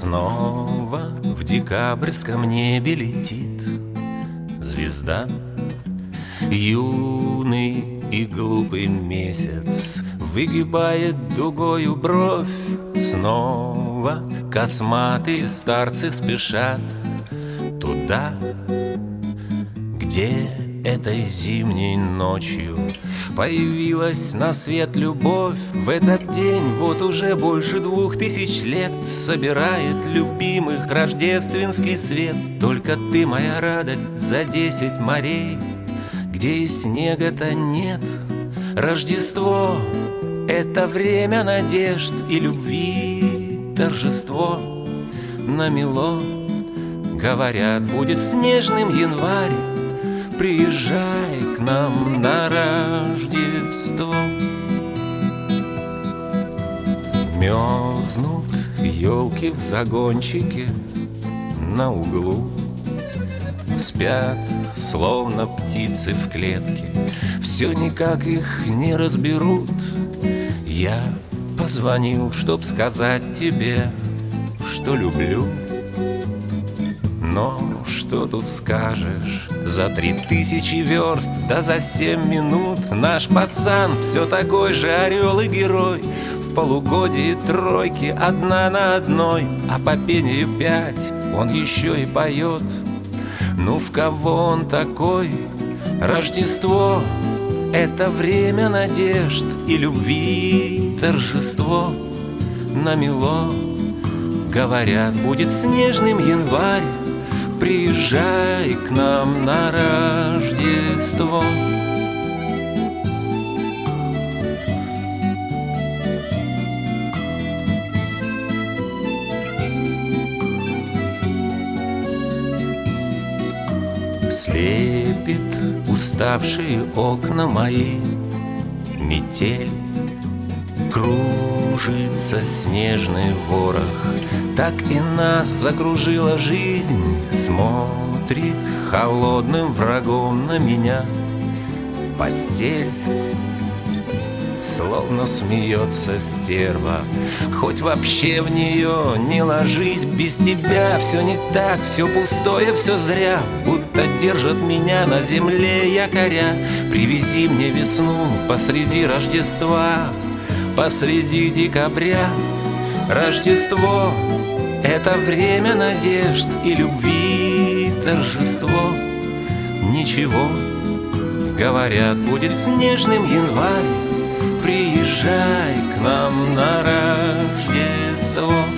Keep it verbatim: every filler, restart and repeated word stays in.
Снова в декабрьском небе летит звезда. Юный и глупый месяц выгибает дугою бровь. Снова косматые старцы спешат туда, где этой зимней ночью появилась на свет любовь. В этот день вот уже больше двух тысяч лет собирает любимых рождественский свет. Только ты, моя радость, за десять морей, где и снега-то нет. Рождество — это время надежд и любви, торжество намело. Говорят, будет снежным январь, приезжай к нам на Рождество. Мерзнут елки в загончике на углу, спят, словно птицы в клетке, все никак их не разберут. Я позвонил, чтоб сказать тебе, что люблю. Но что тут скажешь? За три тысячи верст, да за семь минут наш пацан все такой же орел и герой. В полугодии тройки одна на одной, а по пению пять он еще и поет. Ну в кого он такой? Рождество — это время надежд и любви, торжество намело. Говорят, будет снежным январь, приезжай к нам на Рождество. Слепит уставшие окна мои метель, кружится снежный ворох. Так и нас закружила жизнь, смотрит холодным врагом на меня постель. Словно смеется стерва, хоть вообще в нее не ложись. Без тебя все не так, все пустое, все зря, будто держат меня на земле якоря. Привези мне весну посреди Рождества, посреди декабря. Рождество — это время надежд и любви, торжество. Ничего, говорят, будет снежным январь, приезжай к нам на Рождество.